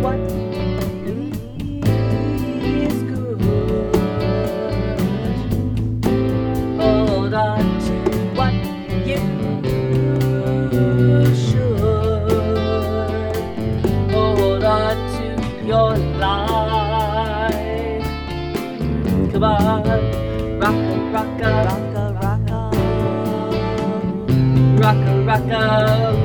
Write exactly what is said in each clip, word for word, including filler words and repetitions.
what is good. Hold on to what you should. Hold on to your life. Come on, rock, rock, rock, rock, rock, rock, rock.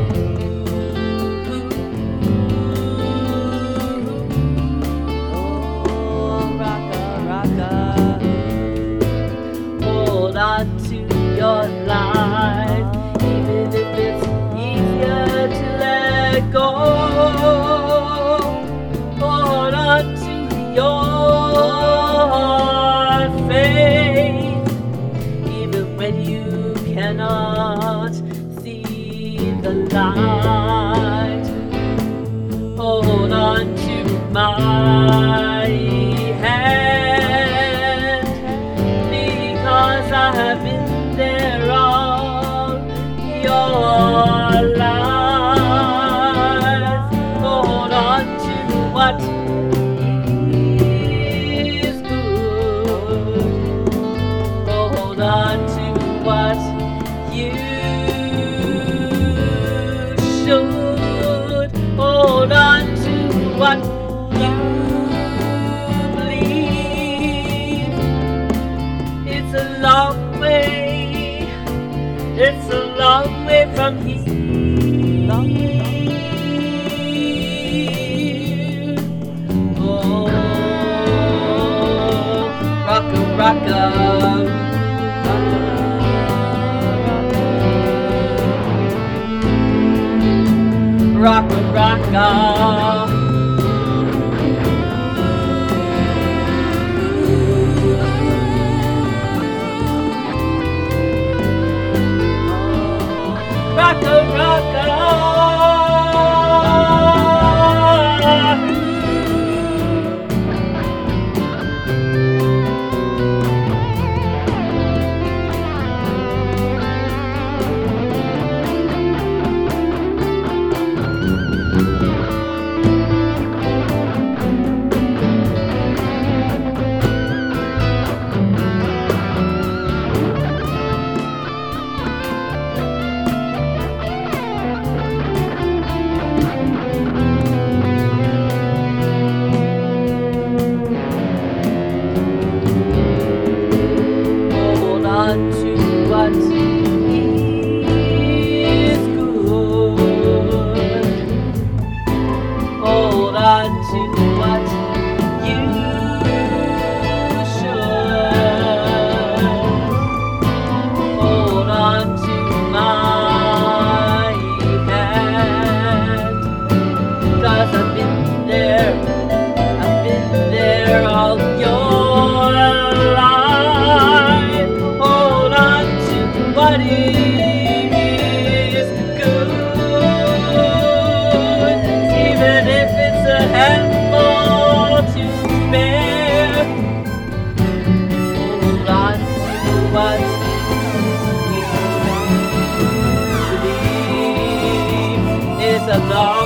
Hold on to your life, even if it's easier to let go. Hold on to your faith, even when you cannot see the light. Hold on to my hand, because I have been there all your life. Hold on to what is good. Hold on to what you should. Hold on to what you believe. It's a long way, it's a long way from here. Long way. Oh, rocka, rocka, rocka, rocka. Rocka, rocka. Hold on to what is good. Hold on to what you should. Hold on to my hand, 'cause I've been there, I've been there all your life. Hold on to what is good, even if it's a handful to bear. Hold on to what you believe. It's a long